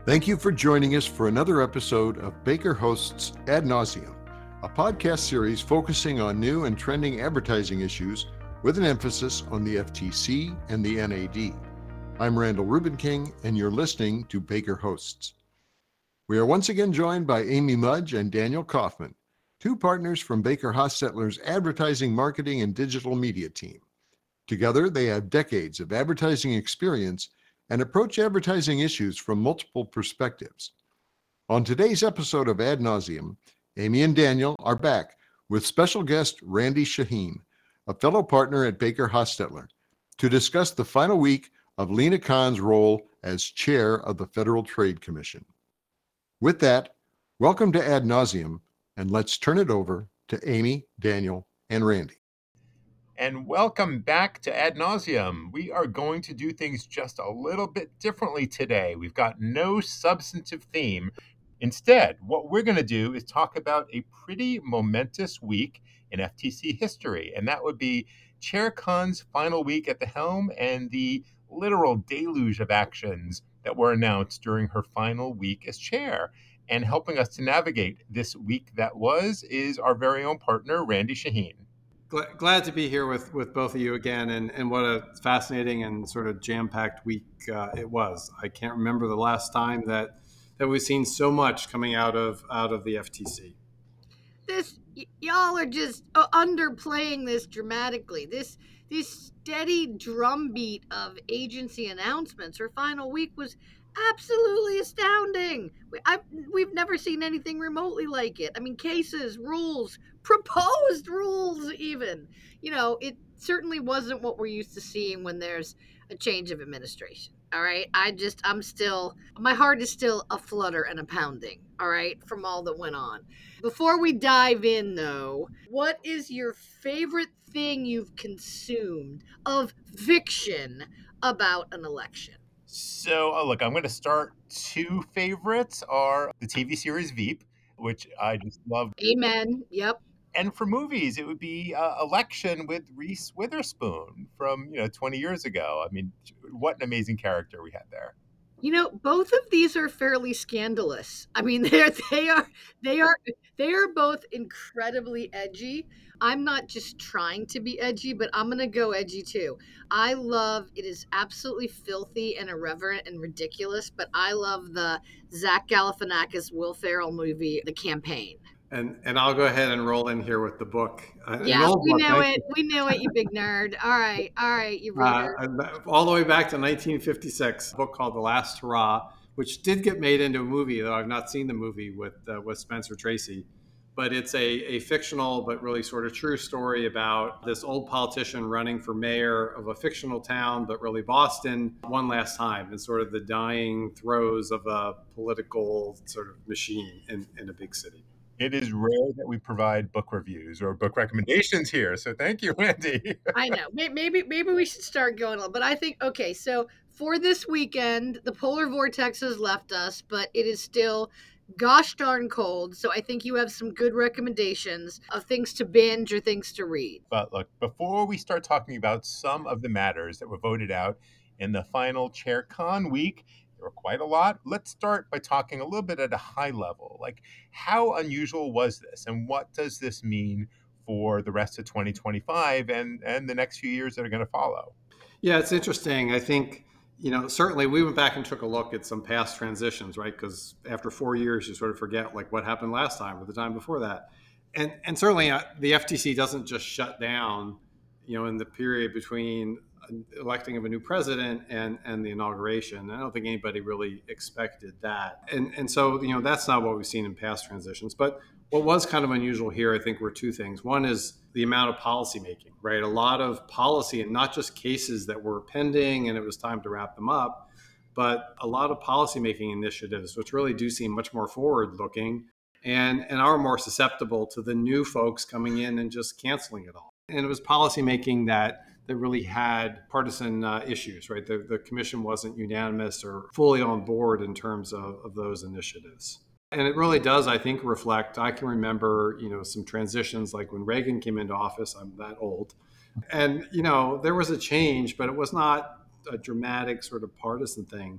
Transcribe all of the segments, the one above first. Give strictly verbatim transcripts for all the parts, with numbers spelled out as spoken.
Thank you for joining us for another episode of Baker Hosts Ad Nauseam, a podcast series focusing on new and trending advertising issues with an emphasis on the F T C and the N A D. I'm Randall Rubenking, and you're listening to Baker Hosts. We are once again joined by Amy Mudge and Daniel Kaufman, two partners from Baker Hostetler's advertising, marketing, and digital media team. Together, they have decades of advertising experience and approach advertising issues from multiple perspectives. On today's episode of Ad Nauseam, Amy and Daniel are back with special guest Randy Shaheen, a fellow partner at Baker Hostetler, to discuss the final week of Lina Khan's role as chair of the Federal Trade Commission. With that, welcome to Ad Nauseam, and let's turn it over to Amy, Daniel, and Randy. And welcome back to Ad Nauseam. We are going to do things just a little bit differently today. We've got no substantive theme. Instead, what we're going to do is talk about a pretty momentous week in F T C history, and that would be Chair Khan's final week at the helm and the literal deluge of actions that were announced during her final week as chair. And helping us to navigate this week that was is our very own partner, Randy Shaheen. Glad to be here with, with both of you again, and, and what a fascinating and sort of jam-packed week uh, it was. I can't remember the last time that that we've seen so much coming out of out of the F T C. This y- y'all are just uh, underplaying this dramatically. This this steady drumbeat of agency announcements. Her final week was absolutely astounding. We, I've, we've never seen anything remotely like it. I mean, cases, rules, proposed rules, even. You know, it certainly wasn't what we're used to seeing when there's a change of administration. All right. I just, I'm still, my heart is still a flutter and a pounding. All right. From all that went on. Before we dive in, though, what is your favorite thing you've consumed of fiction about an election? So, oh, look, I'm going to start. Two favorites are the T V series Veep, which I just love. Amen. Yep. And for movies, it would be uh, Election with Reese Witherspoon from, you know, twenty years ago. I mean, what an amazing character we had there. You know, both of these are fairly scandalous. I mean, they're they are they are they are both incredibly edgy. I'm not just trying to be edgy, but I'm gonna go edgy too. I love it is absolutely filthy and irreverent and ridiculous, but I love the Zach Galifianakis Will Ferrell movie, The Campaign. And and I'll go ahead and roll in here with the book. Uh, yeah, we book. knew it. We knew it, you big nerd. All right, all right, you reader. Uh, all the way back to nineteen fifty-six, a book called The Last Hurrah, which did get made into a movie, though I've not seen the movie with uh, with Spencer Tracy. But it's a, a fictional but really sort of true story about this old politician running for mayor of a fictional town, but really Boston, one last time, in sort of the dying throes of a political sort of machine in, in a big city. It is rare that we provide book reviews or book recommendations here. So thank you, Randy. I know. Maybe maybe we should start going on. But I think, okay, so for this weekend, the polar vortex has left us, but it is still gosh darn cold. So I think you have some good recommendations of things to binge or things to read. But look, before we start talking about some of the matters that were voted out in the final Chair Khan week, there were quite a lot. Let's start by talking a little bit at a high level. Like, how unusual was this, and what does this mean for the rest of twenty twenty-five and, and the next few years that are going to follow? Yeah, it's interesting. I think, you know, certainly we went back and took a look at some past transitions, right? Because after four years, you sort of forget like what happened last time or the time before that. And and certainly uh, the F T C doesn't just shut down, you know, in the period between electing of a new president and, and the inauguration. I don't think anybody really expected that. And and so, you know, that's not what we've seen in past transitions. But what was kind of unusual here, I think, were two things. One is the amount of policy making, right? A lot of policy, and not just cases that were pending and it was time to wrap them up, but a lot of policy making initiatives, which really do seem much more forward looking and, and are more susceptible to the new folks coming in and just canceling it all. And it was policy making that that really had partisan uh, issues, right? The, the commission wasn't unanimous or fully on board in terms of, of those initiatives. And it really does, I think, reflect, I can remember, you know, some transitions like when Reagan came into office, I'm that old. And, you know, there was a change, but it was not a dramatic sort of partisan thing.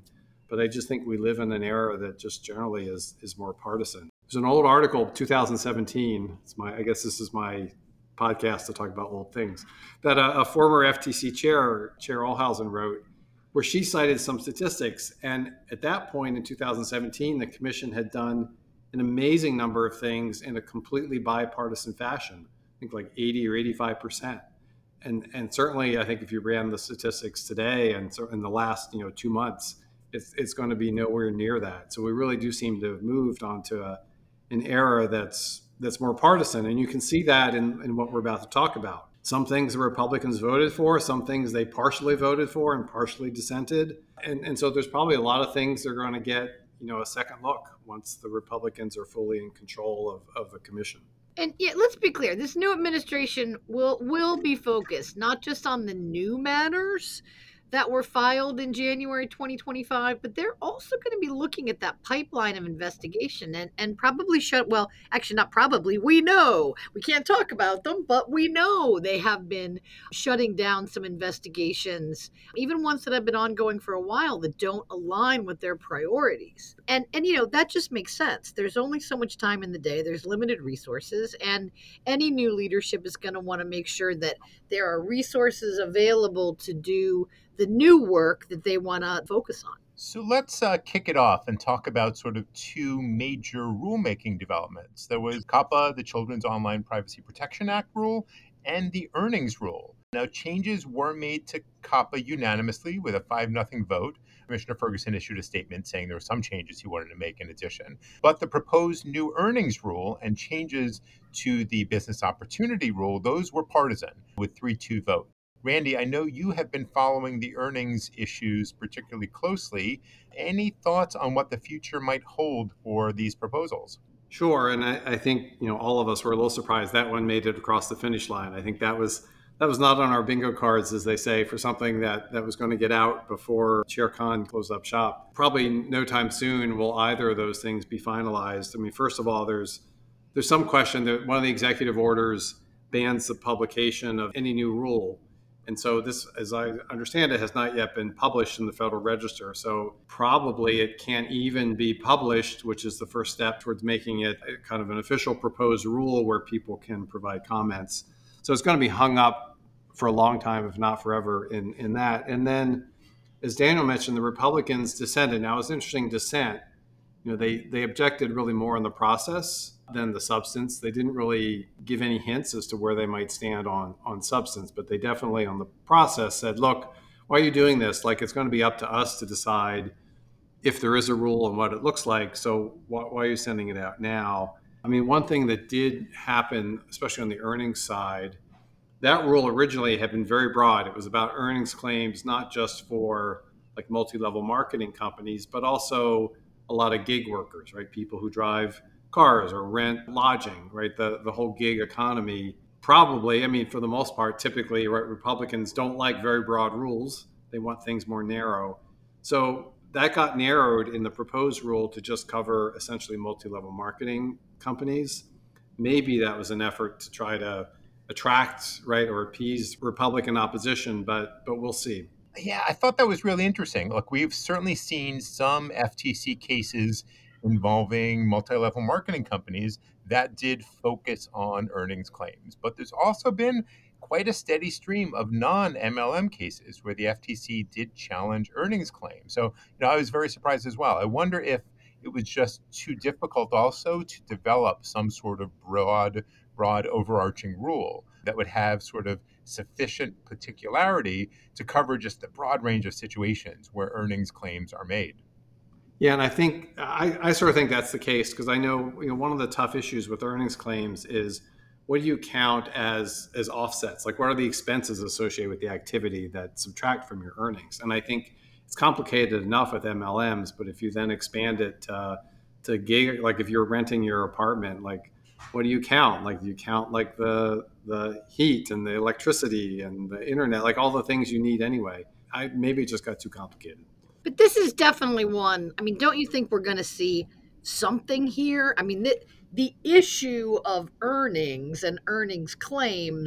But I just think we live in an era that just generally is is more partisan. There's an old article, two thousand seventeen. It's my, I guess this is my podcast to talk about old things, that a, a former F T C chair, Chair Olhausen, wrote, where she cited some statistics. And at that point in two thousand seventeen, the commission had done an amazing number of things in a completely bipartisan fashion. I think like eighty or eighty-five percent. And and certainly, I think if you ran the statistics today and so in the last you know two months, it's it's going to be nowhere near that. So we really do seem to have moved onto a, an era that's that's more partisan, and you can see that in, in what we're about to talk about. Some things the Republicans voted for, some things they partially voted for and partially dissented, and and so there's probably a lot of things that are going to get you know a second look once the Republicans are fully in control of, of the commission. And yeah, let's be clear, this new administration will will be focused not just on the new matters that were filed in January twenty twenty-five, but they're also going to be looking at that pipeline of investigation and, and probably shut, well, actually not probably, we know, we can't talk about them, but we know they have been shutting down some investigations, even ones that have been ongoing for a while that don't align with their priorities. And, and you know, that just makes sense. There's only so much time in the day, there's limited resources, and any new leadership is going to want to make sure that there are resources available to do the new work that they want to focus on. So let's uh, kick it off and talk about sort of two major rulemaking developments. There was COPPA, the Children's Online Privacy Protection Act rule, and the earnings rule. Now, changes were made to COPPA unanimously with a five nothing vote. Commissioner Ferguson issued a statement saying there were some changes he wanted to make in addition. But the proposed new earnings rule and changes to the business opportunity rule, those were partisan with three two vote. Randy, I know you have been following the earnings issues particularly closely. Any thoughts on what the future might hold for these proposals? Sure, and I, I think you know all of us were a little surprised that one made it across the finish line. I think that was that was not on our bingo cards, as they say, for something that, that was going to get out before Chair Khan closed up shop. Probably no time soon will either of those things be finalized. I mean, first of all, there's there's some question that one of the executive orders bans the publication of any new rule. And so this, as I understand it, has not yet been published in the Federal Register. So probably it can't even be published, which is the first step towards making it kind of an official proposed rule where people can provide comments. So it's going to be hung up for a long time, if not forever, in, in that. And then, as Daniel mentioned, the Republicans dissented. Now, it was an interesting dissent. You know, they, they objected really more on the process than the substance. They didn't really give any hints as to where they might stand on, on substance, but they definitely on the process said, look, why are you doing this? Like, it's going to be up to us to decide if there is a rule and what it looks like. So why, why are you sending it out now? I mean, one thing that did happen, especially on the earnings side, that rule originally had been very broad. It was about earnings claims, not just for like multi-level marketing companies, but also a lot of gig workers, right? People who drive cars or rent lodging, right? The the whole gig economy. Probably, I mean, for the most part, typically, right, Republicans don't like very broad rules. They want things more narrow. So that got narrowed in the proposed rule to just cover essentially multi-level marketing companies. Maybe that was an effort to try to attract, right, or appease Republican opposition, but but we'll see. Yeah, I thought that was really interesting. Look, we've certainly seen some F T C cases involving multi-level marketing companies that did focus on earnings claims. But there's also been quite a steady stream of non-M L M cases where the F T C did challenge earnings claims. So, you know, I was very surprised as well. I wonder if it was just too difficult also to develop some sort of broad, broad overarching rule that would have sort of sufficient particularity to cover just the broad range of situations where earnings claims are made. Yeah, and I think I, I sort of think that's the case because I know, you know one of the tough issues with earnings claims is what do you count as as offsets? Like, what are the expenses associated with the activity that subtract from your earnings? And I think it's complicated enough with M L Ms, but if you then expand it uh, to gig, like if you're renting your apartment, like what do you count? Like, do you count like the the heat and the electricity and the internet, like all the things you need anyway? I maybe it just got too complicated. But this is definitely one. I mean, don't you think we're going to see something here? I mean, the, the issue of earnings and earnings claims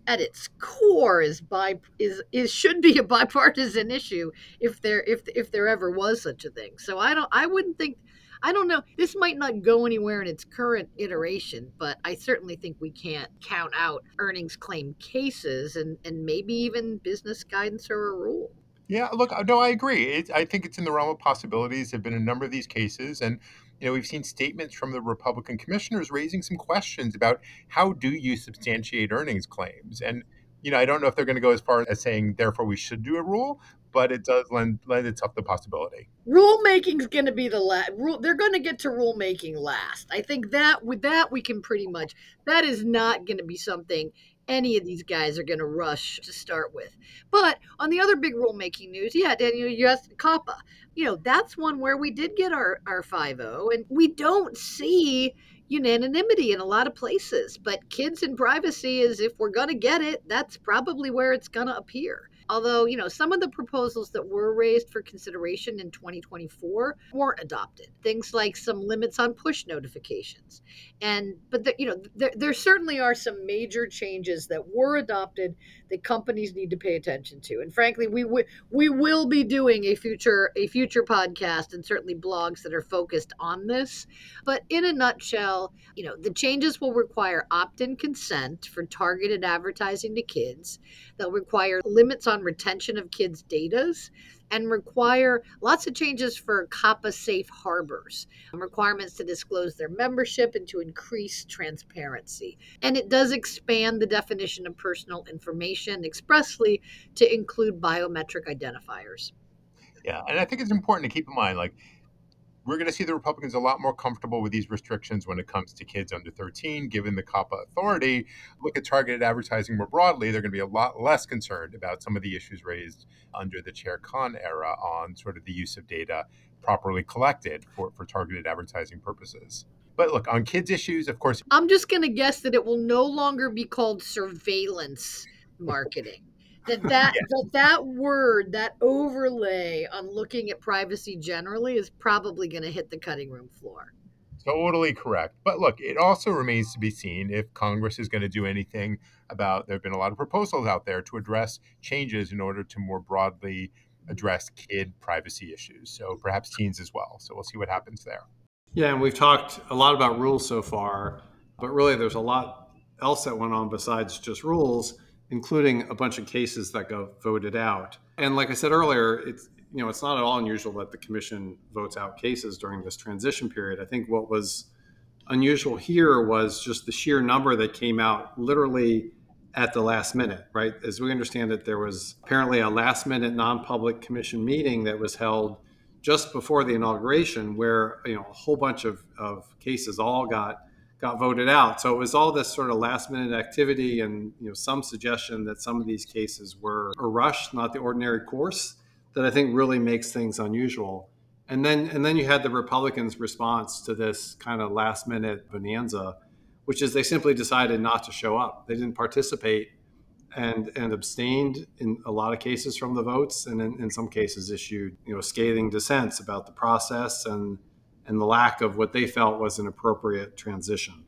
at its core is by is is should be a bipartisan issue if there if if there ever was such a thing. So I don't I wouldn't think I don't know. This might not go anywhere in its current iteration, but I certainly think we can't count out earnings claim cases and, and maybe even business guidance or a rule. Yeah, look, no, I agree. It, I think it's in the realm of possibilities. There have been a number of these cases, and you know, we've seen statements from the Republican commissioners raising some questions about how do you substantiate earnings claims. And you know, I don't know if they're going to go as far as saying, therefore, we should do a rule, but it does lend lend itself to possibility. Rulemaking's going to be the last. Rule, they're going to get to rulemaking last. I think that with that we can pretty much. That is not going to be something any of these guys are going to rush to start with. But on the other big rulemaking news, yeah, Daniel, you asked COPPA. You know, that's one where we did get our our five oh, and we don't see unanimity in a lot of places. But kids and privacy is, if we're going to get it, that's probably where it's going to appear. Although, you know, some of the proposals that were raised for consideration in twenty twenty-four weren't adopted. Things like some limits on push notifications. And, but, the, you know, there, there certainly are some major changes that were adopted that companies need to pay attention to. And frankly, we w- we will be doing a future a future podcast and certainly blogs that are focused on this. But in a nutshell, you know, the changes will require opt-in consent for targeted advertising to kids. They'll require limits on retention of kids' datas and require lots of changes for COPPA safe harbors, requirements to disclose their membership and to increase transparency. And it does expand the definition of personal information expressly to include biometric identifiers. Yeah, and I think it's important to keep in mind, like, we're going to see the Republicans a lot more comfortable with these restrictions when it comes to kids under thirteen, given the COPPA authority. Look at targeted advertising more broadly. They're going to be a lot less concerned about some of the issues raised under the Chair Khan era on sort of the use of data properly collected for, for targeted advertising purposes. But look, on kids' issues, of course. I'm just going to guess that it will no longer be called surveillance marketing. That that, yes. that that word, that overlay on looking at privacy generally is probably going to hit the cutting room floor. Totally correct. But look, it also remains to be seen if Congress is going to do anything about, there have been a lot of proposals out there to address changes in order to more broadly address kid privacy issues. So perhaps teens as well. So we'll see what happens there. Yeah, and we've talked a lot about rules so far, but really there's a lot else that went on besides just rules, including a bunch of cases that got voted out. And like I said earlier, it's you know it's not at all unusual that the commission votes out cases during this transition period. I think what was unusual here was just the sheer number that came out literally at the last minute, right? As we understand it, there was apparently a last minute non-public commission meeting that was held just before the inauguration where you know a whole bunch of, of cases all got got voted out. So it was all this sort of last minute activity and you know some suggestion that some of these cases were a rush, not the ordinary course, that I think really makes things unusual. And then and then you had the Republicans' response to this kind of last minute bonanza, which is they simply decided not to show up. They didn't participate and and abstained in a lot of cases from the votes, and in, in some cases issued you know scathing dissents about the process and and the lack of what they felt was an appropriate transition.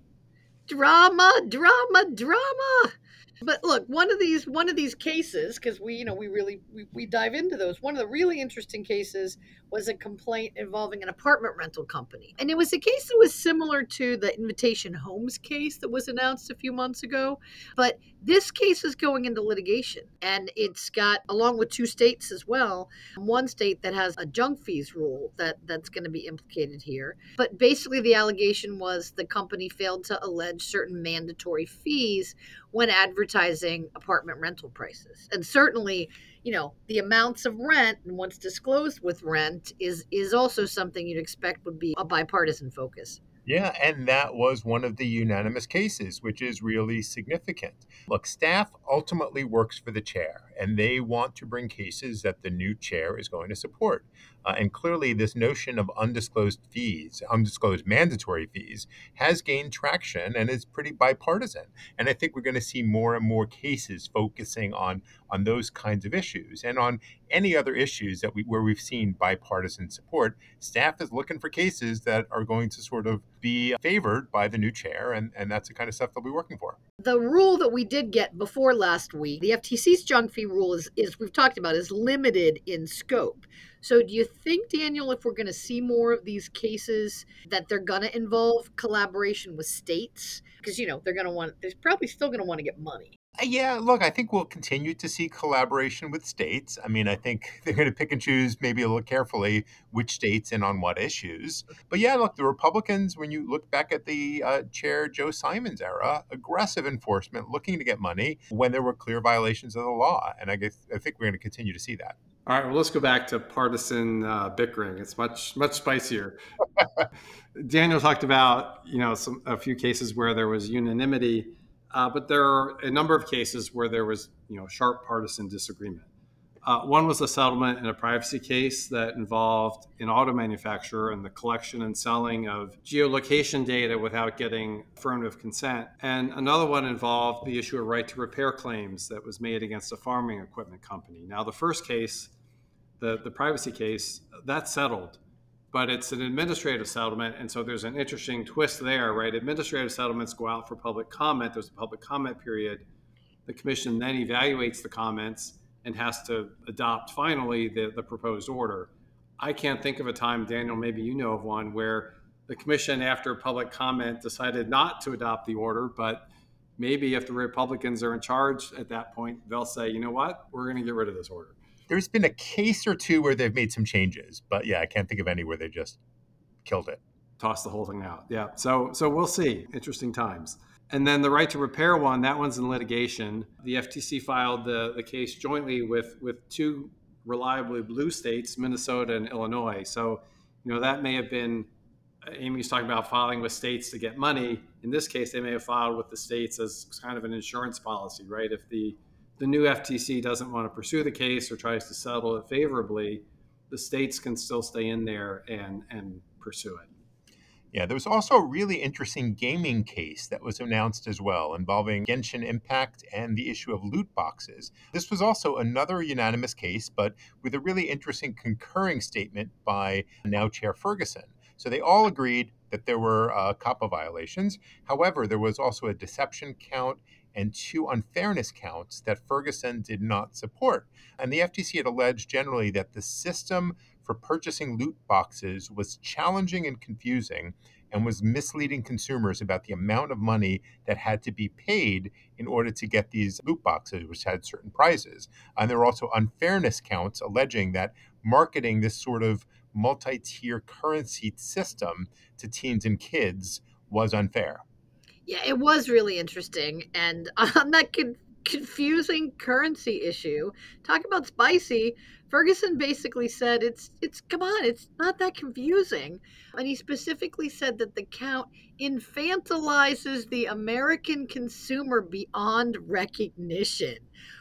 Drama, drama, drama. But look, one of these one of these cases, because we, you know, we really we, we dive into those. One of the really interesting cases was a complaint involving an apartment rental company. And it was a case that was similar to the Invitation Homes case that was announced a few months ago. But this case is going into litigation. And it's got, along with two states as well, one state that has a junk fees rule that, that's going to be implicated here. But basically the allegation was the company failed to allege certain mandatory fees when advertising apartment rental prices. And certainly, you know, the amounts of rent and what's disclosed with rent is is also something you'd expect would be a bipartisan focus. Yeah, and that was one of the unanimous cases, which is really significant. Look, staff ultimately works for the chair, and they want to bring cases that the new chair is going to support. Uh, and clearly, this notion of undisclosed fees, undisclosed mandatory fees, has gained traction and is pretty bipartisan. And I think we're going to see more and more cases focusing on, on those kinds of issues and on any other issues that we where we've seen bipartisan support. Staff is looking for cases that are going to sort of be favored by the new chair, and, and that's the kind of stuff they'll be working for. The rule that we did get before last week, the F T C's junk fee rule is, is we've talked about, is limited in scope. So do you think, Daniel, if we're going to see more of these cases, that they're going to involve collaboration with states? Because, you know, they're going to want, they're probably still going to want to get money. Yeah, look, I think we'll continue to see collaboration with states. I mean, I think they're going to pick and choose maybe a little carefully which states and on what issues. But yeah, look, the Republicans, when you look back at the uh, Chair Joe Simon's era, aggressive enforcement, looking to get money when there were clear violations of the law. And I guess I think we're going to continue to see that. All right, well, let's go back to partisan uh, bickering. It's much, much spicier. Daniel talked about, you know, some a few cases where there was unanimity. Uh, but there are a number of cases where there was, you know, sharp partisan disagreement. Uh, one was a settlement in a privacy case that involved an auto manufacturer and the collection and selling of geolocation data without getting affirmative consent. And another one involved the issue of right to repair claims that was made against a farming equipment company. Now, the first case, the, the privacy case, that's settled. But it's an administrative settlement, and so there's an interesting twist there, right? Administrative settlements go out for public comment. There's a public comment period. The commission then evaluates the comments and has to adopt finally the, the proposed order. I can't think of a time, Daniel, maybe you know of one, where the commission, after public comment, decided not to adopt the order, but maybe if the Republicans are in charge at that point, they'll say, you know what, we're going to get rid of this order. There's been a case or two where they've made some changes, but yeah, I can't think of any where they just killed it. Toss the whole thing out. Yeah. So so we'll see. Interesting times. And then the right to repair one, that one's in litigation. The F T C filed the, the case jointly with, with two reliably blue states, Minnesota and Illinois. So, you know, that may have been, Amy's talking about filing with states to get money. In this case, they may have filed with the states as kind of an insurance policy, right? If the the new F T C doesn't want to pursue the case or tries to settle it favorably, the states can still stay in there and, and pursue it. Yeah, there was also a really interesting gaming case that was announced as well, involving Genshin Impact and the issue of loot boxes. This was also another unanimous case, but with a really interesting concurring statement by now Chair Ferguson. So they all agreed that there were uh, COPPA violations. However, there was also a deception count and two unfairness counts that Ferguson did not support. And the F T C had alleged generally that the system for purchasing loot boxes was challenging and confusing and was misleading consumers about the amount of money that had to be paid in order to get these loot boxes, which had certain prizes. And there were also unfairness counts alleging that marketing this sort of multi-tier currency system to teens and kids was unfair. Yeah, it was really interesting. And on that con- confusing currency issue, talk about spicy, Ferguson basically said it's it's come on, it's not that confusing. And he specifically said that the count infantilizes the American consumer beyond recognition.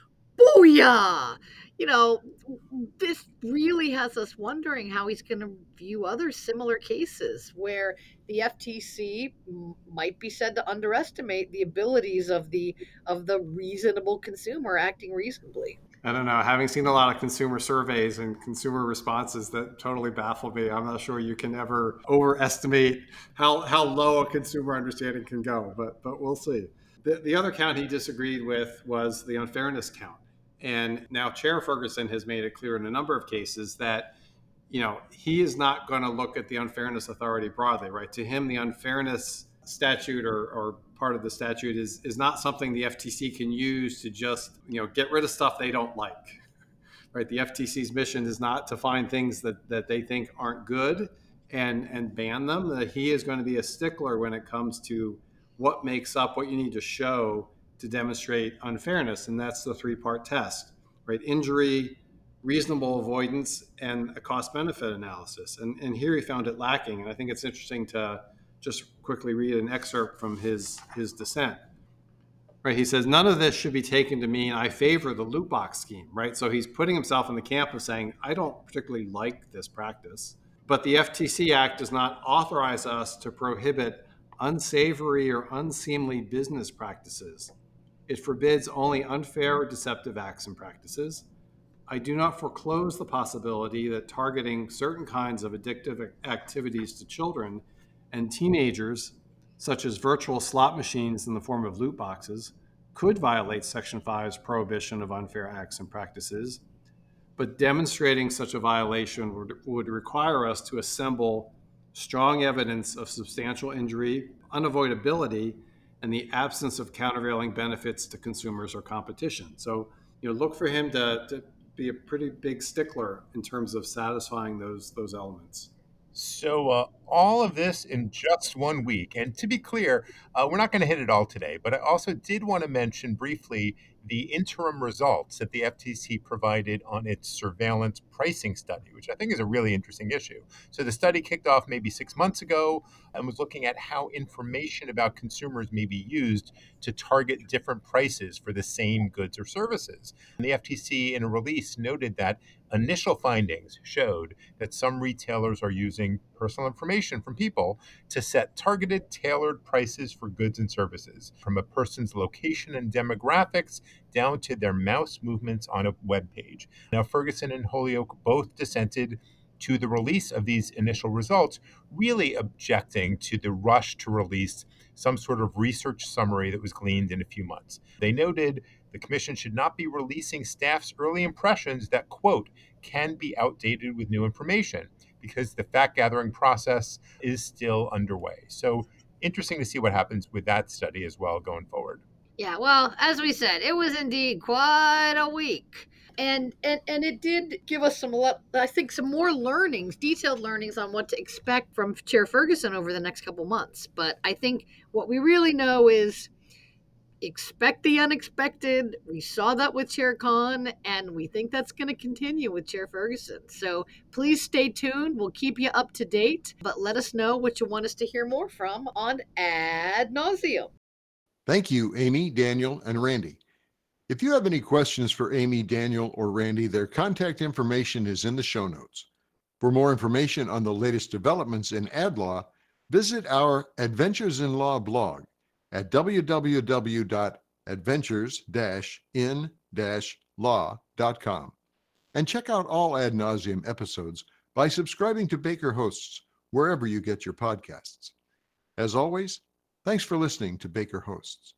Booyah! You know, this really has us wondering how he's going to view other similar cases where the F T C m- might be said to underestimate the abilities of the of the reasonable consumer acting reasonably. I don't know. Having seen a lot of consumer surveys and consumer responses, that totally baffle me. I'm not sure you can ever overestimate how, how low a consumer understanding can go, but but we'll see. The, the other count he disagreed with was the unfairness count. And now Chair Ferguson has made it clear in a number of cases that, you know, he is not going to look at the unfairness authority broadly, right? To him, the unfairness statute or, or part of the statute is, is not something the F T C can use to just, you know, get rid of stuff they don't like, right? The F T C's mission is not to find things that, that they think aren't good and, and ban them. That he is going to be a stickler when it comes to what makes up what you need to show to demonstrate unfairness. And that's the three-part test, right? Injury, reasonable avoidance, and a cost-benefit analysis. And, and here he found it lacking. And I think it's interesting to just quickly read an excerpt from his, his dissent. Right, he says, none of this should be taken to mean I favor the loot box scheme, right? So he's putting himself in the camp of saying, I don't particularly like this practice. But the F T C Act does not authorize us to prohibit unsavory or unseemly business practices. It forbids only unfair or deceptive acts and practices. I do not foreclose the possibility that targeting certain kinds of addictive activities to children and teenagers, such as virtual slot machines in the form of loot boxes, could violate Section five's prohibition of unfair acts and practices, but demonstrating such a violation would, would require us to assemble strong evidence of substantial injury, unavoidability, and the absence of countervailing benefits to consumers or competition. So, you know, look for him to, to be a pretty big stickler in terms of satisfying those those elements. So, uh, all of this in just one week. And to be clear, uh, we're not going to hit it all today, but I also did want to mention briefly the interim results that the F T C provided on its surveillance pricing study, which I think is a really interesting issue. So, the study kicked off maybe six months ago and was looking at how information about consumers may be used to target different prices for the same goods or services. And the F T C, in a release, noted that initial findings showed that some retailers are using personal information from people to set targeted, tailored prices for goods and services, from a person's location and demographics down to their mouse movements on a web page. Now, Ferguson and Holyoke both dissented to the release of these initial results, really objecting to the rush to release some sort of research summary that was gleaned in a few months. They noted the commission should not be releasing staff's early impressions that, quote, can be outdated with new information, because the fact-gathering process is still underway. So interesting to see what happens with that study as well going forward. Yeah, well, as we said, it was indeed quite a week. And, and and it did give us some, I think, some more learnings, detailed learnings on what to expect from Chair Ferguson over the next couple months. But I think what we really know is expect the unexpected. We saw that with Chair Khan, and we think that's going to continue with Chair Ferguson. So please stay tuned. We'll keep you up to date, but let us know what you want us to hear more from on Ad Nauseam. Thank you, Amy, Daniel, and Randy. If you have any questions for Amy, Daniel, or Randy, their contact information is in the show notes. For more information on the latest developments in ad law, visit our Adventures in Law blog at w w w dot adventures dash in dash law dot com and check out all Ad Nauseam episodes by subscribing to Baker Hosts wherever you get your podcasts. As always, thanks for listening to Baker Hosts.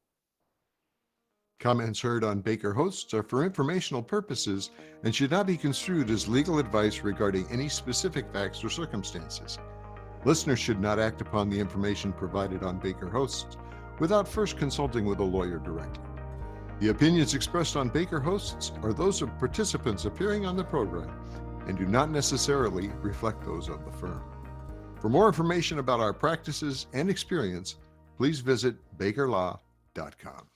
Comments heard on Baker Hosts are for informational purposes and should not be construed as legal advice regarding any specific facts or circumstances. Listeners should not act upon the information provided on Baker Hosts without first consulting with a lawyer directly. The opinions expressed on Baker Hosts are those of participants appearing on the program and do not necessarily reflect those of the firm. For more information about our practices and experience, please visit baker law dot com.